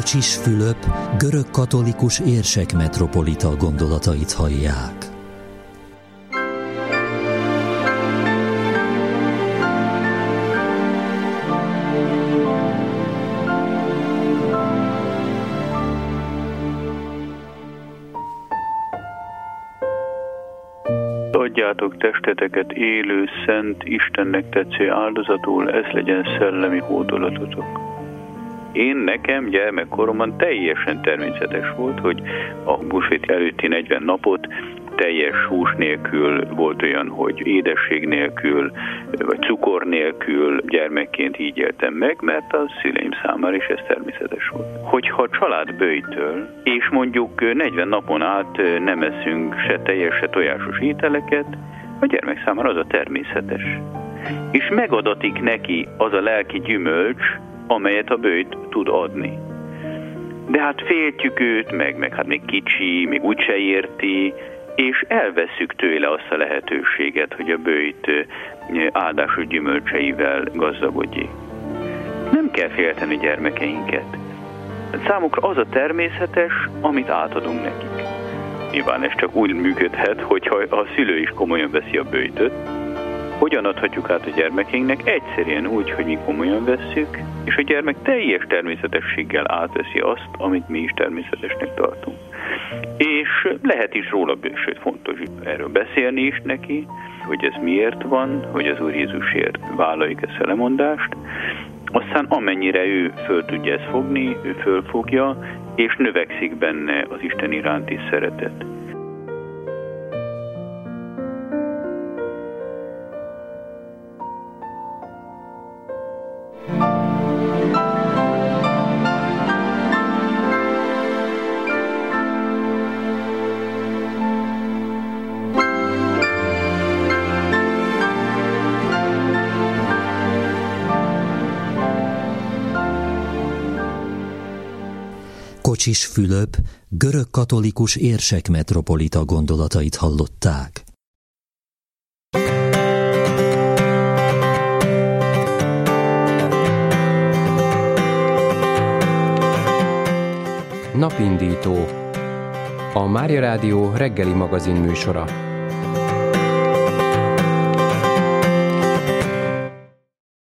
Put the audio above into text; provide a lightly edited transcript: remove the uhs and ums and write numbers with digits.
Kocsis Fülöp görög-katolikus érsek metropolita gondolatait hallják. Adjátok testeteket élő, szent, Istennek tetsző áldozatul, ez legyen szellemi hódolatotok. Nekem gyermekkoromban teljesen természetes volt, hogy a húsvét előtti 40 napot teljes hús nélkül, volt olyan, hogy édesség nélkül, vagy cukor nélkül gyermekként így éltem meg, mert a szüleim számára is ez természetes volt. Hogyha a család böjtöl, és mondjuk 40 napon át nem eszünk se teljes, se tojásos ételeket, a gyermek számára az a természetes. És megadatik neki az a lelki gyümölcs, amelyet a böjt tud adni. De hát féltjük őt, meg hát még kicsi, még úgyse érti, és elvesszük tőle azt a lehetőséget, hogy a böjt áldásos gyümölcseivel gazdagodjék. Nem kell félteni gyermekeinket. Számukra az a természetes, amit átadunk nekik. Nyilván ez csak úgy működhet, hogyha a szülő is komolyan veszi a böjtöt. Hogyan adhatjuk át a gyermekeinknek? Egyszerűen úgy, hogy mi komolyan vesszük, és a gyermek teljes természetességgel átveszi azt, amit mi is természetesnek tartunk. És lehet is róla, sőt fontos erről beszélni is neki, hogy ez miért van, hogy az Úr Jézusért vállaljuk ezt a lemondást. Aztán amennyire ő föl tudja ezt fogni, ő fölfogja, és növekszik benne az Isten iránti szeretet. Kocsis Fülöp görög-katolikus érsek metropolita gondolatait hallották. Napindító. A Mária Rádió reggeli magazin műsora.